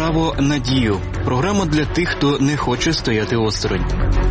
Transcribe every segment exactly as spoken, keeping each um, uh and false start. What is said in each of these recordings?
«Право на дію» – програма для тих, хто не хоче стояти осторонь.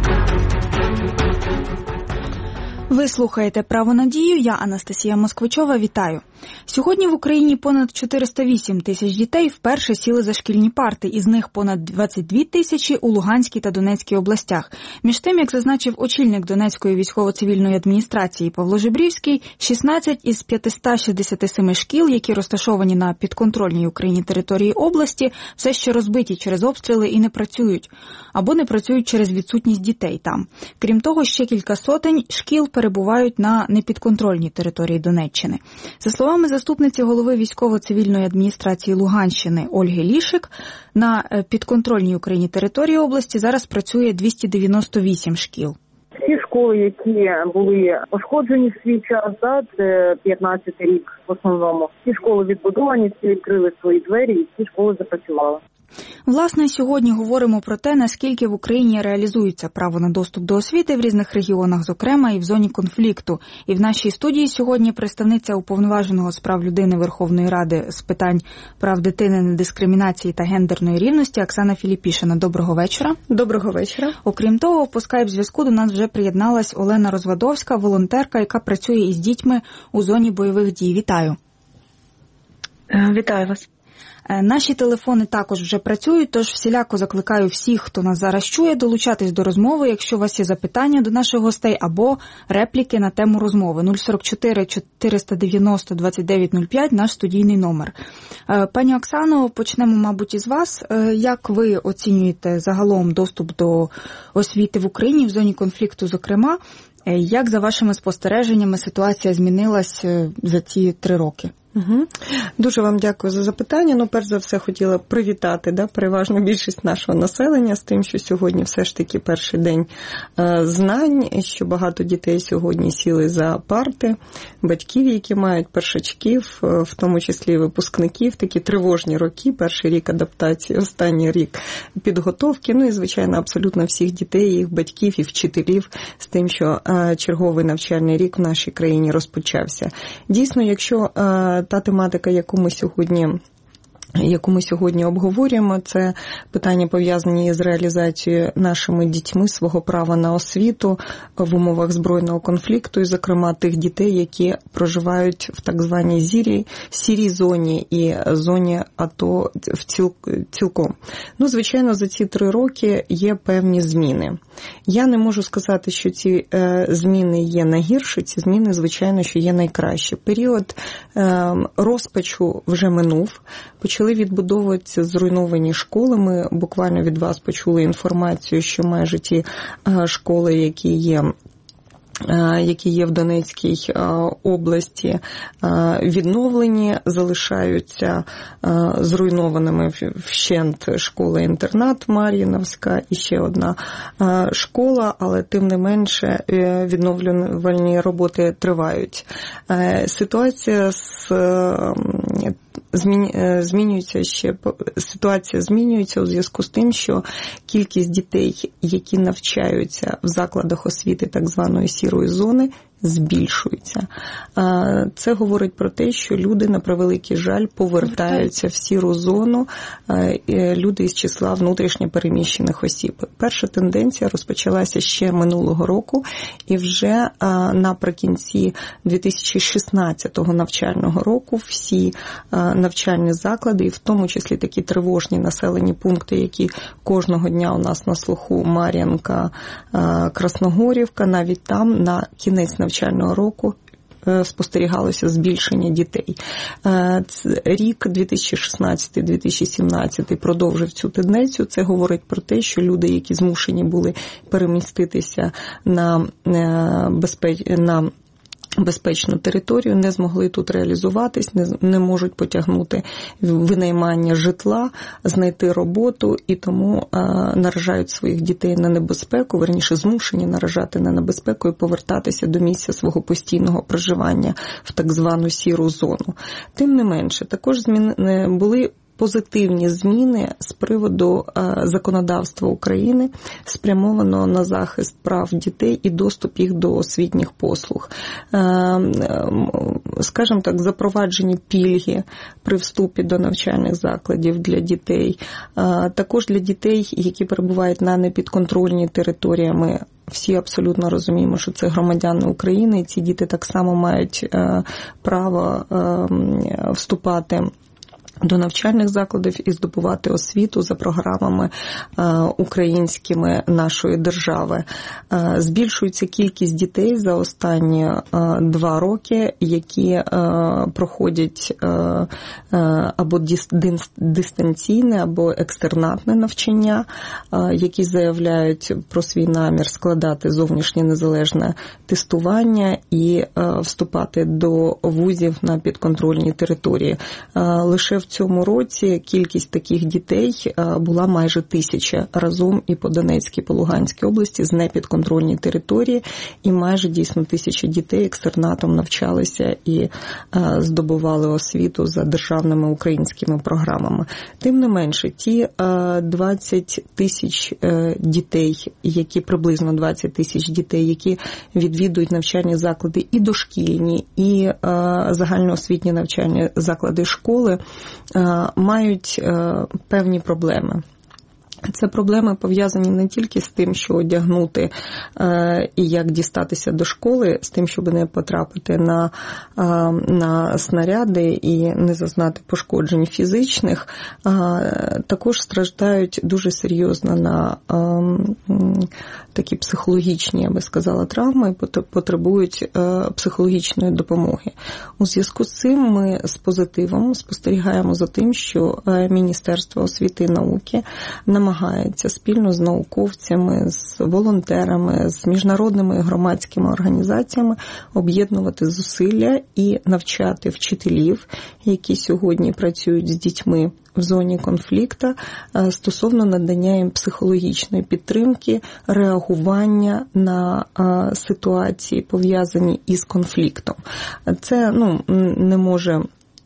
Ви слухаєте «Право на дію», я Анастасія Москвичова, вітаю. Сьогодні в Україні понад чотириста вісім тисяч дітей вперше сіли за шкільні парти, із них понад двадцять дві тисячі у Луганській та Донецькій областях. Між тим, як зазначив очільник Донецької військово-цивільної адміністрації Павло Жебрівський, шістнадцять із п'ятсот шістдесят сім шкіл, які розташовані на підконтрольній Україні території області, все ще розбиті через обстріли і не працюють. Або не працюють через відсутність дітей там. Крім того, ще кілька сотень шкіл перебувають на непідконтрольній території Донеччини. За словами заступниці голови військово-цивільної адміністрації Луганщини Ольги Лішик, на підконтрольній Україні території області зараз працює двісті дев'яносто вісім шкіл. Всі школи, які були пошкоджені в свій час, да, це п'ятнадцятий рік в основному, всі школи відбудовані, всі відкрили свої двері і всі школи запрацювали. Власне, сьогодні говоримо про те, наскільки в Україні реалізується право на доступ до освіти в різних регіонах, зокрема і в зоні конфлікту. І в нашій студії сьогодні представниця Уповноваженого з прав людини Верховної Ради з питань прав дитини, недискримінації та гендерної рівності Оксана Філіпішина. Доброго вечора. Доброго вечора. Окрім того, по скайп-зв'язку до нас вже приєдналась Олена Розвадовська, волонтерка, яка працює із дітьми у зоні бойових дій. Вітаю. Вітаю вас. Наші телефони також вже працюють, тож всіляко закликаю всіх, хто нас зараз чує, долучатись до розмови, якщо у вас є запитання до наших гостей або репліки на тему розмови. нуль сорок чотири чотириста дев'яносто двадцять дев'ять нуль п'ять – наш студійний номер. Пані Оксано, почнемо, мабуть, із вас. Як ви оцінюєте загалом доступ до освіти в Україні, в зоні конфлікту, зокрема? Як, за вашими спостереженнями, ситуація змінилась за ці три роки? Угу. Дуже вам дякую за запитання. Ну, перш за все, хотіла привітати да, переважну більшість нашого населення з тим, що сьогодні все ж таки перший день е, знань, що багато дітей сьогодні сіли за парти, батьків, які мають першачків, в тому числі і випускників, такі тривожні роки, перший рік адаптації, останній рік підготовки, ну і, звичайно, абсолютно всіх дітей, їх батьків і вчителів з тим, що е, черговий навчальний рік в нашій країні розпочався. Дійсно, якщо е, та тематика, яку ми сьогодні яку ми сьогодні обговорюємо, це питання, пов'язані з реалізацією нашими дітьми свого права на освіту в умовах збройного конфлікту, і, зокрема, тих дітей, які проживають в так званій зірі, сірій зоні і зоні АТО в ціл, цілком. Ну, звичайно, за ці три роки є певні зміни. Я не можу сказати, що ці е, зміни є найгірші, ці зміни, звичайно, що є найкращі. Період е, розпачу вже минув, почали відбудовуватися зруйновані школи. Ми буквально від вас почули інформацію, що майже ті е, школи, які є які є в Донецькій області, відновлені, залишаються зруйнованими вщент школа-інтернат Мар'їновська і ще одна школа, але тим не менше відновлювальні роботи тривають. Ситуація з змінюється ще ситуація змінюється у зв'язку з тим, що кількість дітей, які навчаються в закладах освіти так званої сірої зони, збільшується. Це говорить про те, що люди, на превеликий жаль, повертаються в сіру зону, люди із числа внутрішньо переміщених осіб. Перша тенденція розпочалася ще минулого року, і вже наприкінці дві тисячі шістнадцятого навчального року всі навчальні заклади, і в тому числі такі тривожні населені пункти, які кожного дня у нас на слуху, Мар'їнка, Красногорівка, навіть там на кінець навчального року спостерігалося збільшення дітей. Рік дві тисячі шістнадцятий - дві тисячі сімнадцятий продовжив цю тенденцію. Це говорить про те, що люди, які змушені були переміститися на безпеч... на безпечну територію, не змогли тут реалізуватись, не, не можуть потягнути винаймання житла, знайти роботу, і тому а, наражають своїх дітей на небезпеку, верніше змушені наражати на небезпеку і повертатися до місця свого постійного проживання в так звану сіру зону. Тим не менше, також змін... були позитивні зміни з приводу законодавства України, спрямованого на захист прав дітей і доступ їх до освітніх послуг. Скажімо так, запроваджені пільги при вступі до навчальних закладів для дітей, також для дітей, які перебувають на непідконтрольній території. Ми всі абсолютно розуміємо, що це громадяни України, і ці діти так само мають право вступати до навчальних закладів і здобувати освіту за програмами українськими нашої держави. Збільшується кількість дітей за останні два роки, які проходять або дистанційне, або екстернатне навчання, які заявляють про свій намір складати зовнішнє незалежне тестування і вступати до вузів на підконтрольній території. Лише в В цьому році кількість таких дітей була майже тисяча разом і по Донецькій, по Луганській області з непідконтрольній території, і майже дійсно тисяча дітей екстернатом навчалися і здобували освіту за державними українськими програмами. Тим не менше, ті двадцять тисяч дітей, які приблизно двадцять тисяч дітей, які відвідують навчальні заклади і дошкільні, і загальноосвітні навчальні заклади школи, мають певні проблеми. Це проблеми пов'язані не тільки з тим, що одягнути е, і як дістатися до школи, з тим, щоб не потрапити на, е, на снаряди і не зазнати пошкоджень фізичних, е, також страждають дуже серйозно на е, такі психологічні, я би сказала, травми, потребують е, психологічної допомоги. У зв'язку з цим ми з позитивом спостерігаємо за тим, що Міністерство освіти і науки намагається спільно з науковцями, з волонтерами, з міжнародними громадськими організаціями об'єднувати зусилля і навчати вчителів, які сьогодні працюють з дітьми в зоні конфлікту, стосовно надання їм психологічної підтримки, реагування на ситуації, пов'язані із конфліктом. Це ну, не може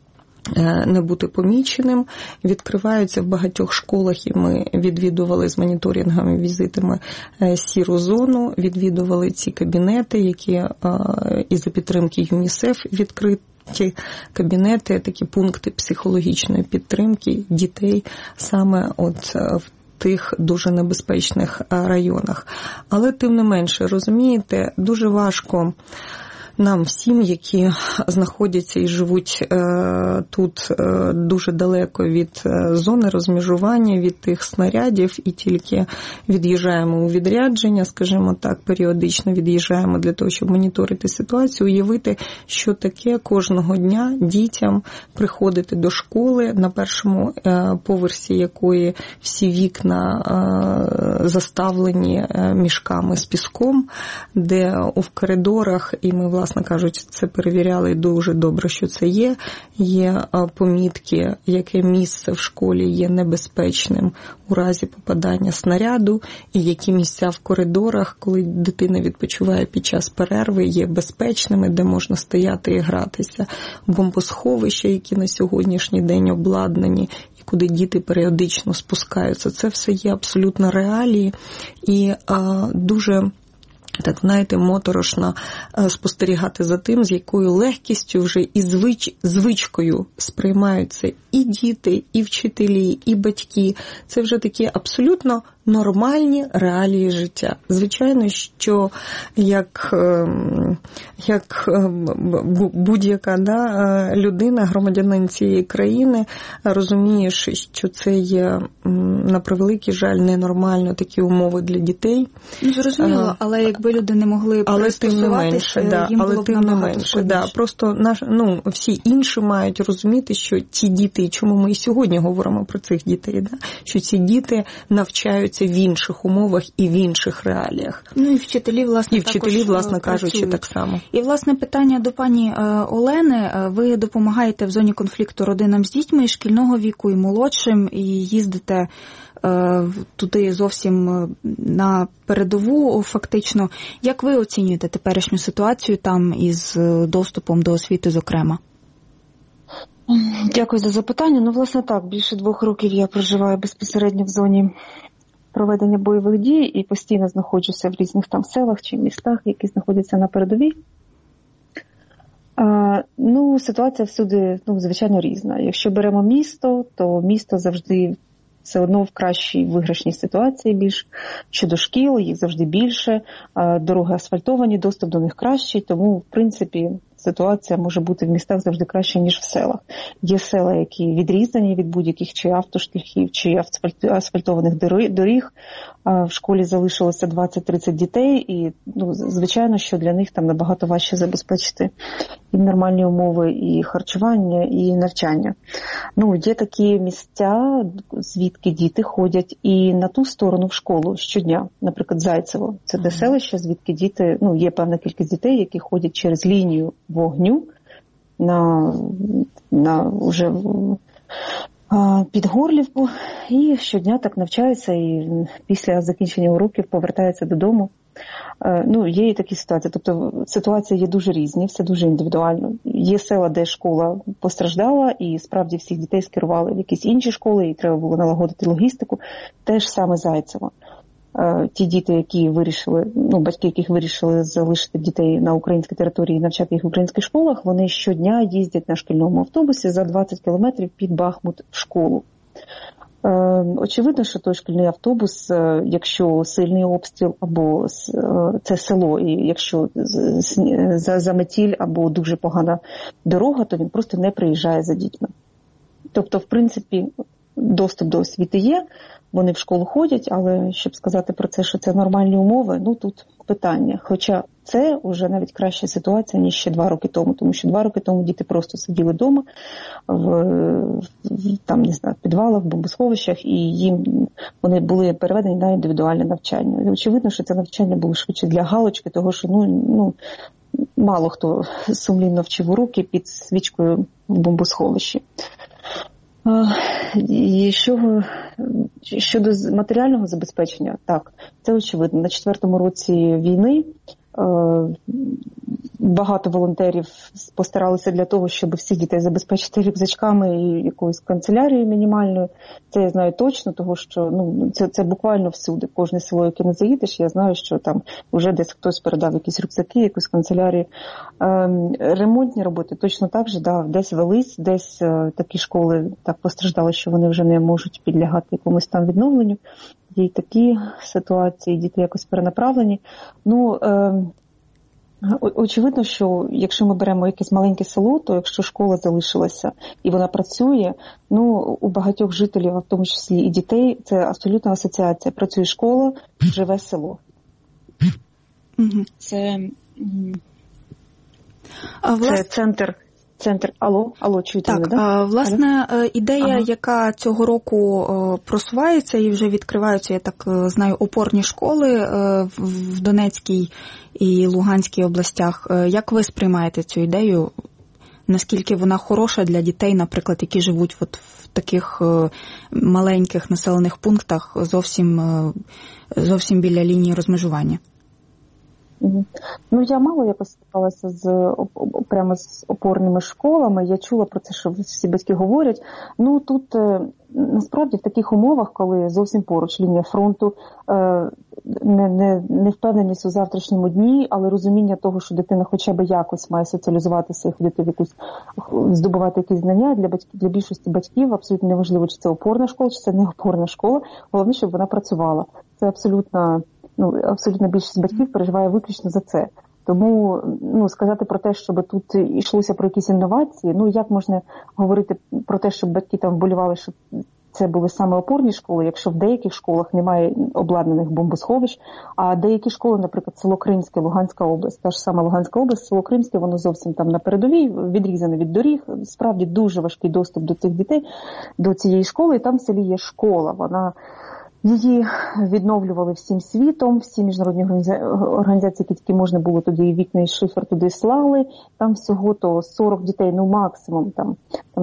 не бути поміченим. Відкриваються в багатьох школах, і ми відвідували з моніторингами, візитами сіру зону, відвідували ці кабінети, які і за підтримки ЮНІСЕФ відкриті. Ті кабінети, такі пункти психологічної підтримки дітей саме от в тих дуже небезпечних районах. Але тим не менше, розумієте, дуже важко нам всім, які знаходяться і живуть е, тут е, дуже далеко від е, зони розмежування, від тих снарядів, і тільки від'їжджаємо у відрядження, скажімо так, періодично від'їжджаємо для того, щоб моніторити ситуацію, уявити, що таке кожного дня дітям приходити до школи, на першому е, поверсі якої всі вікна е, заставлені е, мішками з піском, де у коридорах, і ми, власне, Власне кажучи, це перевіряли, і дуже добре, що це є. Є помітки, яке місце в школі є небезпечним у разі попадання снаряду, і які місця в коридорах, коли дитина відпочиває під час перерви, є безпечними, де можна стояти і гратися. Бомбосховища, які на сьогоднішній день обладнані, і куди діти періодично спускаються. Це все є абсолютно реалії і а, дуже... Так, знаєте, моторошно спостерігати за тим, з якою легкістю вже і звич, звичкою сприймаються і діти, і вчителі, і батьки. Це вже такі абсолютно нормальні реалії життя. Звичайно, що як, як будь-яка да, людина, громадянин цієї країни, розумієш, що це є, на превеликий жаль, ненормально такі умови для дітей. Ну, зрозуміло, але якби люди не могли пристосуватися, да, їм але було б тим не набагато менше, да, просто наш, ну, всі інші мають розуміти, що ці діти, і чому ми і сьогодні говоримо про цих дітей, да, що ці діти навчаються в інших умовах і в інших реаліях. Ну і вчителі, власне, і вчителі, також власне працюють. кажучи, так само. І, власне, питання до пані Олени. Ви допомагаєте в зоні конфлікту родинам з дітьми і шкільного віку, і молодшим, і їздите туди зовсім на передову фактично. Як ви оцінюєте теперішню ситуацію там із доступом до освіти, зокрема? Дякую за запитання. Ну, власне, так, більше двох років я проживаю безпосередньо в зоні проведення бойових дій і постійно знаходжуся в різних там селах чи містах, які знаходяться на передовій. А, ну, ситуація всюди, ну, звичайно, різна. Якщо беремо місто, то місто завжди все одно в кращій виграшній ситуації більш. Щодо шкіл, їх завжди більше, дороги асфальтовані, доступ до них кращий, тому, в принципі, ситуація може бути в містах завжди краще, ніж в селах. Є села, які відрізані від будь-яких чи автошляхів, чи асфальтованих доріг. В школі залишилося двадцять-тридцять дітей, і, ну, звичайно, що для них там набагато важче забезпечити і нормальні умови, і харчування, і навчання. Ну, є такі місця, звідки діти ходять і на ту сторону в школу щодня. Наприклад, Зайцево. Це де селище, звідки діти, ну, є певна кількість дітей, які ходять через лінію вогню на, на уже під Горлівку, і щодня так навчаються, і після закінчення уроків повертаються додому. Ну, є і такі ситуації. Тобто ситуації є дуже різні, все дуже індивідуально. Є села, де школа постраждала, і справді всіх дітей скерували в якісь інші школи, і треба було налагодити логістику. Теж саме Зайцево. Ті діти, які вирішили, ну, батьки, яких вирішили залишити дітей на українській території і навчати їх в українських школах, вони щодня їздять на шкільному автобусі за двадцять кілометрів під Бахмут в школу. Очевидно, що той шкільний автобус, якщо сильний обстріл, або це село, і якщо заметіль або дуже погана дорога, то він просто не приїжджає за дітьми. Тобто, в принципі, доступ до освіти є, вони в школу ходять, але щоб сказати про це, що це нормальні умови, ну тут питання. Хоча це вже навіть краща ситуація, ніж ще два роки тому, тому що два роки тому діти просто сиділи вдома, в, в там, не знаю, в підвалах, в бомбосховищах, і їм вони були переведені на індивідуальне навчання. І очевидно, що це навчання було швидше для галочки, того що, ну, ну мало хто сумлінно вчив уроки під свічкою в бомбосховищі. І що, щодо матеріального забезпечення, так, це очевидно. На четвертому році війни багато волонтерів постаралися для того, щоб всіх дітей забезпечити рюкзачками і якоюсь канцелярією мінімальною. Це я знаю точно, тому що, ну, це, це буквально всюди. Кожне село, яке не заїдеш, я знаю, що там вже десь хтось передав якісь рюкзаки, якусь канцелярію. Ем, ремонтні роботи точно так же, да, десь велись, десь е, такі школи так постраждали, що вони вже не можуть підлягати якомусь там відновленню. Є й такі ситуації, діти якось перенаправлені. Ну, е, очевидно, що якщо ми беремо якесь маленьке село, то якщо школа залишилася і вона працює, ну, у багатьох жителів, в тому числі і дітей, це абсолютна асоціація. Працює школа, живе село. Це, а, власне... це центр. Центр. Алло, алло, чуєте мене, так? Да? Власне, Алло? ідея, ага. яка цього року просувається і вже відкриваються, я так знаю, опорні школи в Донецькій і Луганській областях. Як ви сприймаєте цю ідею? Наскільки вона хороша для дітей, наприклад, які живуть от в таких маленьких населених пунктах, зовсім, зовсім біля лінії розмежування? Ну, я мало якось стикалася з, прямо з опорними школами. Я чула про це, що всі батьки говорять. Ну, тут, насправді, в таких умовах, коли зовсім поруч лінія фронту, не, не, не впевненість у завтрашньому дні, але розуміння того, що дитина хоча б якось має соціалізуватися і ходити в якусь, здобувати якісь знання, для батьків, для більшості батьків абсолютно неважливо, чи це опорна школа, чи це не опорна школа. Головне, щоб вона працювала. Це абсолютно... Ну, абсолютно більшість батьків переживає виключно за це. Тому, ну, сказати про те, щоб тут йшлося про якісь інновації, ну, як можна говорити про те, щоб батьки там вболівали, щоб це були саме опорні школи, якщо в деяких школах немає обладнаних бомбосховищ, а деякі школи, наприклад, село Кримське, Луганська область, та ж сама Луганська область, село Кримське, воно зовсім там на передовій, відрізане від доріг, справді дуже важкий доступ до тих дітей, до цієї школи, і там в селі є школа, вона... Її відновлювали всім світом, всі міжнародні організації, які тільки можна було тоді, і вікна, і шифер туди слали. Там всього то сорок дітей, ну максимум, там, там навіть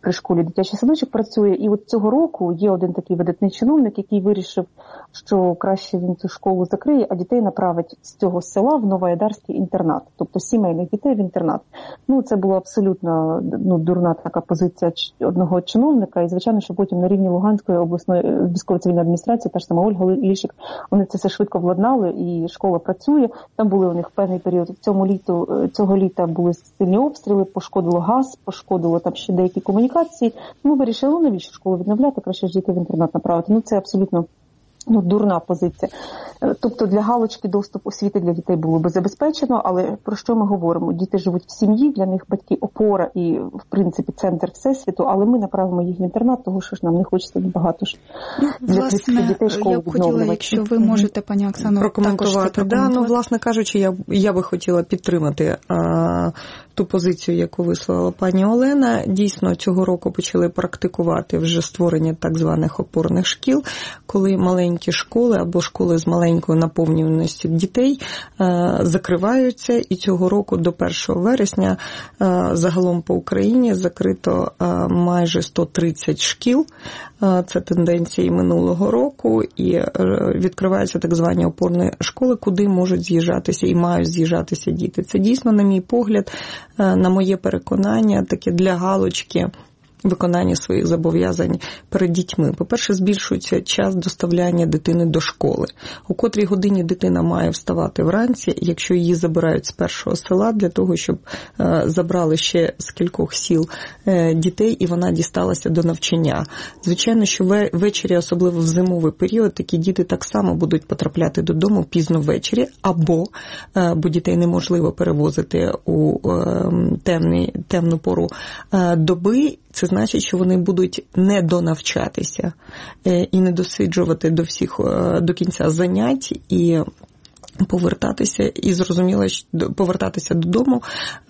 при школі дитячий садочок працює. І от цього року є один такий видатний чиновник, який вирішив, що краще він цю школу закриє, а дітей направить з цього села в Новоайдарський інтернат, тобто сімейних дітей в інтернат. Ну, це була абсолютно ну, дурна така позиція одного чиновника, і, звичайно, що потім на рівні Луганської обласної військово-цивільної адміністрації, та ж сама Ольга Лішик, вони це все швидко владнали, і школа працює. Там були у них певний період. В цьому літу, цього літа були сильні обстріли, пошкодило газ, пошкодило там ще деякі комунікації. Ми вирішили, ну, навіщо школу відновляти, краще ж дітей в інтернат направити. Ну, це абсолютно ну, дурна позиція. Тобто для галочки доступ освіти для дітей було би забезпечено, але про що ми говоримо? Діти живуть в сім'ї, для них батьки опора і, в принципі, центр всесвіту, але ми направимо їх в інтернат, тому що ж нам не хочеться багато ж для власне, дітей школу я б хотіла, якщо ви можете, пані Оксано, прокоментувати. Да, ну, власне кажучи, я, я би хотіла підтримати а, ту позицію, яку висловила пані Олена. Дійсно, цього року почали практикувати вже створення так званих опорних шкіл, коли маленькі школи або школи з маленькою наповнюваністю дітей е, закриваються, і цього року до першого вересня е, загалом по Україні закрито е, майже сто тридцять шкіл. Е, це тенденції минулого року, і е, відкриваються так звані опорні школи, куди можуть з'їжджатися і мають з'їжджатися діти. Це дійсно, на мій погляд, е, на моє переконання, таке для галочки виконання своїх зобов'язань перед дітьми. По-перше, збільшується час доставляння дитини до школи. У котрій годині дитина має вставати вранці, якщо її забирають з першого села для того, щоб е, забрали ще з кількох сіл е, дітей, і вона дісталася до навчання. Звичайно, що ввечері, особливо в зимовий період, такі діти так само будуть потрапляти додому пізно ввечері, або, е, бо дітей неможливо перевозити у е, темний, темну пору е, доби. Це значить, що вони будуть не донавчатися і не досиджувати до всіх до кінця занять і повертатися, і зрозуміло, повертатися додому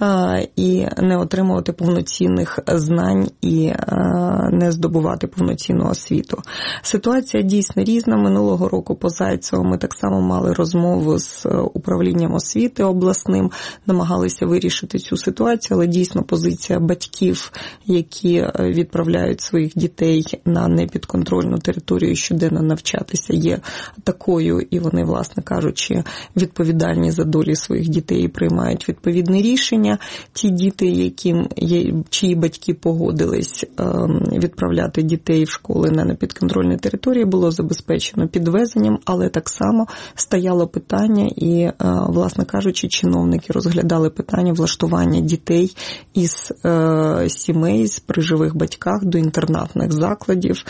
і не отримувати повноцінних знань і не здобувати повноцінну освіту. Ситуація дійсно різна. Минулого року по Зайцеву ми так само мали розмову з управлінням освіти обласним, намагалися вирішити цю ситуацію, але дійсно позиція батьків, які відправляють своїх дітей на непідконтрольну територію щоденно навчатися, є такою, і вони, власне кажучи, відповідальні за долі своїх дітей і приймають відповідне рішення. Ті діти, яким є, чиї батьки погодились відправляти дітей в школи на непідконтрольній території, було забезпечено підвезенням, але так само стояло питання і, власне кажучи, чиновники розглядали питання влаштування дітей із сімей з при живих батьках до інтернатних закладів,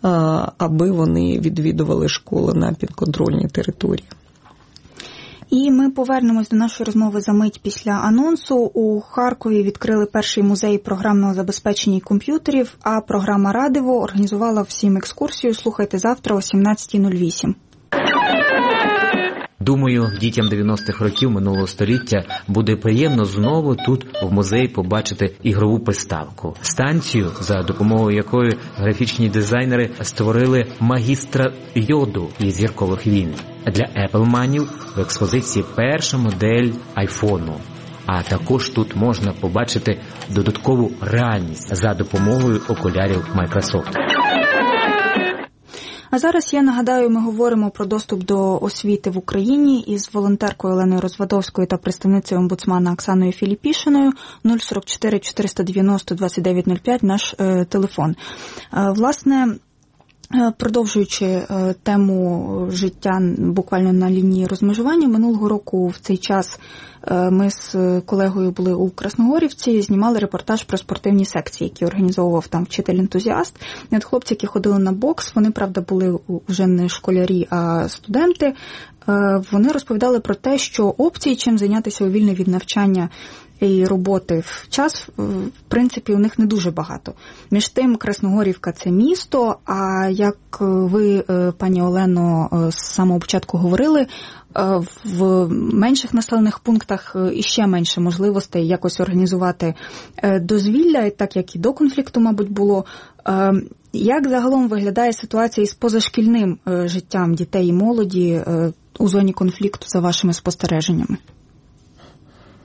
аби вони відвідували школи на підконтрольній території. І ми повернемось до нашої розмови за мить після анонсу. У Харкові відкрили перший музей програмного забезпечення комп'ютерів, а програма «Радиво» організувала всім екскурсію. Слухайте завтра о сімнадцята нуль вісім. Думаю, дітям дев'яностих років минулого століття буде приємно знову тут в музеї побачити ігрову приставку. Станцію, за допомогою якої графічні дизайнери створили магістра Йоду із «Зіркових війн». Для Apple-манів в експозиції перша модель айфону. А також тут можна побачити додаткову реальність за допомогою окулярів Microsoft. А зараз, я нагадаю, ми говоримо про доступ до освіти в Україні із волонтеркою Оленою Розвадовською та представницею омбудсмана Оксаною Філіпішиною. нуль сорок чотири чотириста дев'яносто двадцять дев'ять нуль п'ять наш е, телефон. Е, власне, продовжуючи тему життя буквально на лінії розмежування, минулого року в цей час ми з колегою були у Красногорівці, знімали репортаж про спортивні секції, які організовував там вчитель-ентузіаст. І от хлопці, які ходили на бокс, вони, правда, були вже не школярі, а студенти. Вони розповідали про те, що опцій, чим зайнятися у вільний від навчання і роботи в час, в принципі, у них не дуже багато. Між тим, Красногорівка – це місто, а як ви, пані Олено, з самого початку говорили, в менших населених пунктах іще менше можливостей якось організувати дозвілля, так як і до конфлікту, мабуть, було. Як загалом виглядає ситуація із позашкільним життям дітей і молоді у зоні конфлікту, за вашими спостереженнями?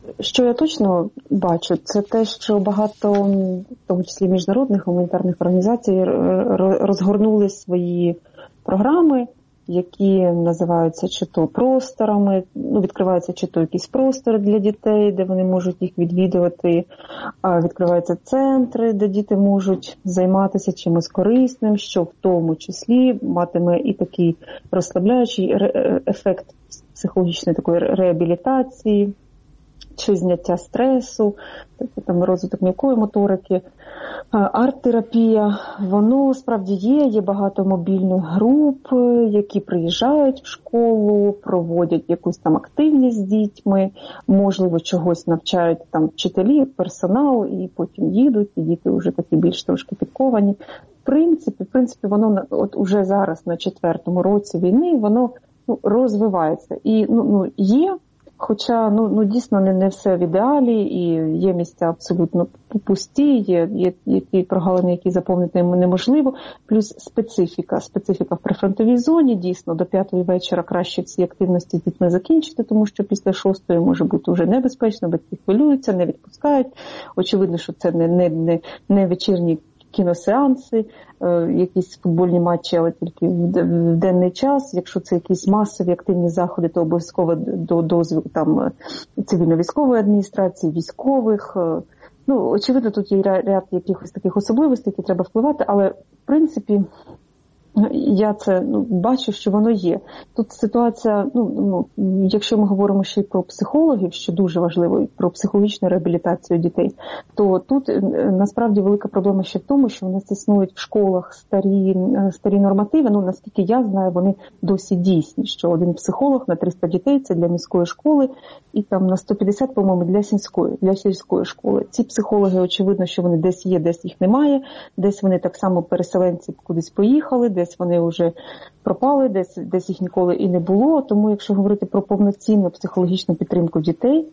що я точно бачу, це те, що багато, в тому числі міжнародних гуманітарних організацій, розгорнули свої програми, які називаються чи то просторами, ну, відкриваються чи то якісь простори для дітей, де вони можуть їх відвідувати, відкриваються центри, де діти можуть займатися чимось корисним, що в тому числі матиме і такий розслабляючий ефект психологічної такої реабілітації, чи зняття стресу, там розвиток м'якої моторики, арт-терапія. Воно справді є, є багато мобільних груп, які приїжджають в школу, проводять якусь там активність з дітьми, можливо, чогось навчають там вчителі, персонал, і потім їдуть, і діти вже такі більш трошки підковані. В принципі, в принципі, воно от уже зараз на четвертому році війни, воно ну, розвивається. І ну, ну, є, хоча ну, ну, дійсно не, не все в ідеалі, і є місця абсолютно пусті, є, є, є ті прогалини, які заповнити неможливо, плюс специфіка. Специфіка в прифронтовій зоні, дійсно, до п'ятої вечора краще ці активності з дітьми закінчити, тому що після шостої може бути вже небезпечно, батьки хвилюються, не відпускають. Очевидно, що це не, не, не, не вечірні кіносеанси, якісь футбольні матчі, але тільки в денний час. Якщо це якісь масові активні заходи, то обов'язково до дозвіл там цивільно-військової адміністрації, військових. Ну, очевидно, тут є ряд якихось таких особливостей, які треба впливати, але в принципі я це ну, бачу, що воно є. Тут ситуація, ну, ну, якщо ми говоримо ще й про психологів, що дуже важливо, і про психологічну реабілітацію дітей, то тут насправді велика проблема ще в тому, що в нас існують в школах старі, старі нормативи, ну, наскільки я знаю, вони досі дійсні, що один психолог на триста дітей, це для міської школи, і там на сто п'ятдесят, по-моєму, для сільської, для сільської школи. Ці психологи, очевидно, що вони десь є, десь їх немає, десь вони так само переселенці кудись поїхали, десь вони вже пропали, десь, десь їх ніколи і не було. Тому якщо говорити про повноцінну психологічну підтримку дітей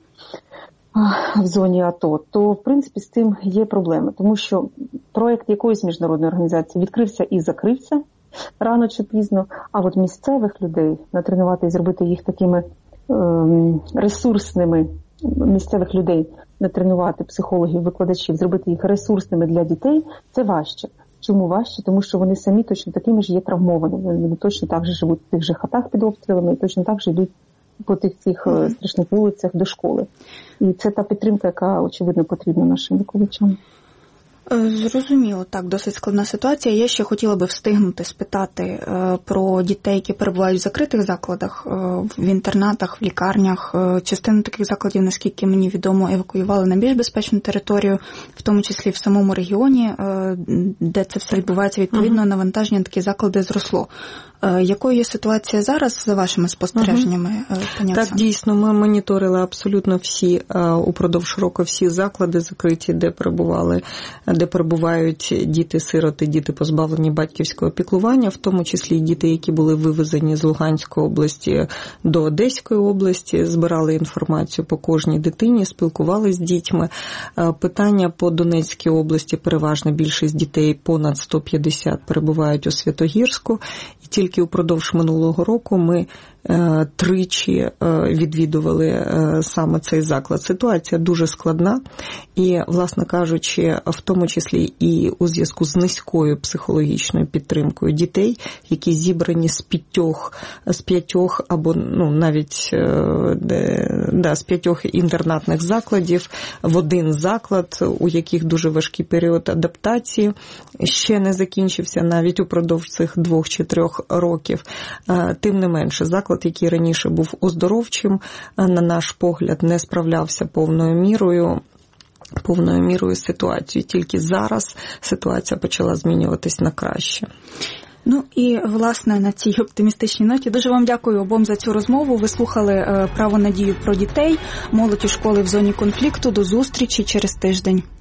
в зоні АТО, то в принципі з цим є проблеми. Тому що проєкт якоїсь міжнародної організації відкрився і закрився рано чи пізно, а от місцевих людей натренувати і зробити їх такими ем, ресурсними, місцевих людей натренувати, психологів, викладачів, зробити їх ресурсними для дітей, це важче. Чому важче? Тому що вони самі точно такими ж є травмованими. Вони точно так же живуть в тих же хатах під обстрілами і точно так же йдуть по тих цих mm-hmm. страшних вулицях до школи. І це та підтримка, яка, очевидно, потрібна нашим викладачам. Зрозуміло, так, досить складна ситуація. Я ще хотіла би встигнути спитати е, про дітей, які перебувають в закритих закладах, е, в інтернатах, в лікарнях. Е, частину таких закладів, наскільки мені відомо, евакуювали на більш безпечну територію, в тому числі в самому регіоні, е, де це все відбувається, відповідно, навантаження на такі заклади зросло. Е, якою є ситуація зараз за вашими спостереженнями, пані Оксано? Так, дійсно, ми моніторили абсолютно всі, упродовж року всі заклади закриті, де перебували, де перебувають діти-сироти, діти позбавлені батьківського піклування, в тому числі і діти, які були вивезені з Луганської області до Одеської області, збирали інформацію по кожній дитині, спілкувалися з дітьми. Питання по Донецькій області, переважно більшість дітей, понад сто п'ятдесят, перебувають у Святогірську, і тільки упродовж минулого року ми тричі відвідували саме цей заклад. Ситуація дуже складна і, власне кажучи, в тому числі і у зв'язку з низькою психологічною підтримкою дітей, які зібрані з п'ятьох, з п'ятьох або ну, навіть да, з п'ятьох інтернатних закладів в один заклад, у яких дуже важкий період адаптації, ще не закінчився навіть упродовж цих двох чи трьох років. Тим не менше, заклад, який раніше був оздоровчим, на наш погляд, не справлявся повною мірою, повною мірою ситуацію. Тільки зараз ситуація почала змінюватись на краще. Ну і, власне, на цій оптимістичній ноті дуже вам дякую обом за цю розмову. Ви слухали «Право надію» про дітей, молодь у школи в зоні конфлікту. До зустрічі через тиждень.